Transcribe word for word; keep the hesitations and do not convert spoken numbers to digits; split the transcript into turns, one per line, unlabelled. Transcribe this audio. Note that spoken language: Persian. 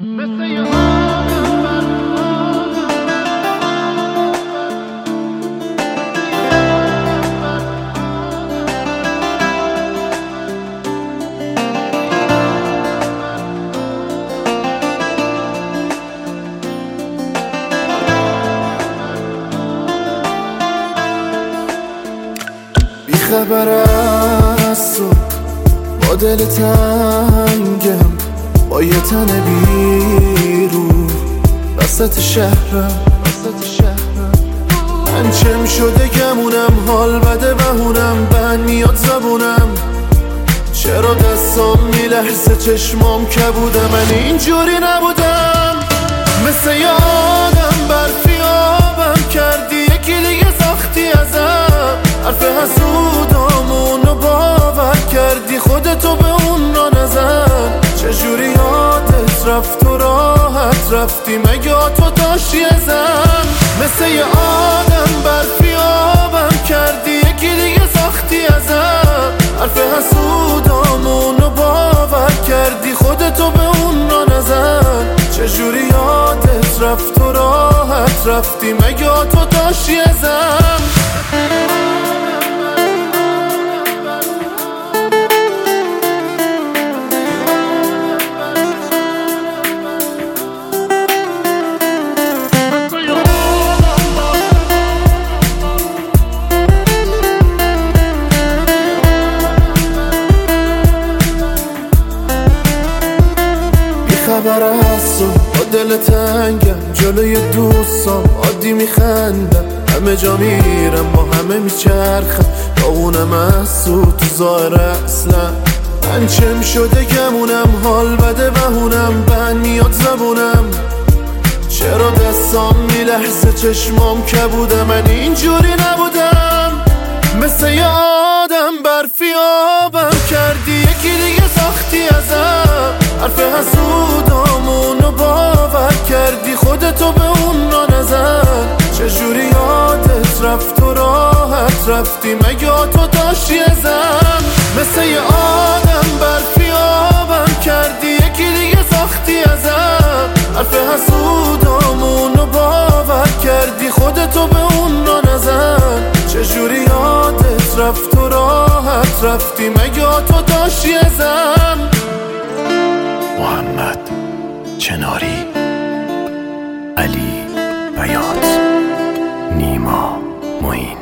مثل یه آدم بر بی خبر از تو، با دل تنگم، با یه تن بیرون وسط شهرم وسط شهرم من چم شده گمونم، حال بده بهونم، بند میاد زبونم، چرا دستام میلحظه چشمام کبوده، من اینجوری نبودم، مثل یه آدم برفی آبم کردی، یکی دیگه ساختی ازم، حرف حسودامونو باور کردی، خودتو به اون را نزن، چجوری یادت رفت و راحت رفتی، مگه تو داشتی ازم، مثل یه آدم برفی آبم کردی، یکی دیگه ساختی ازم، حرف حسودامونو باور کردی، خودتو به اون را نزن، چجوری یادت رفت و راحت رفتی، مگه تو داشتی ازم. خبر هستم با دل تنگم، جلوی دوستام عادی میخندم، همه جا میرم با همه میچرخم، با اونم از تو تو ظاهر اصلا من چم شده گمونم، حال بده بهونم، بند میاد زبونم، چرا دستام میلحظه چشمام کبوده، من اینجوری نبودم، مثل یه آدم برفی آبم کردی، یکی دیگه ساختی ازم، حرف حسودامونو باور کردی، خودتو به اون را نزن، چجوری یادت رفت و راحت رفتی، مگه تو داشتی ازم، مثل یه آدم برفی آبم کردی، یکی دیگه ساختی ازم، حرف حسودامونو باور کردی، خودتو به اون را نزن، چجوری یادت رفت و راحت رفتی، مگه تو داشتی ازم.
محمد چناری، علی بیات، نیما معین.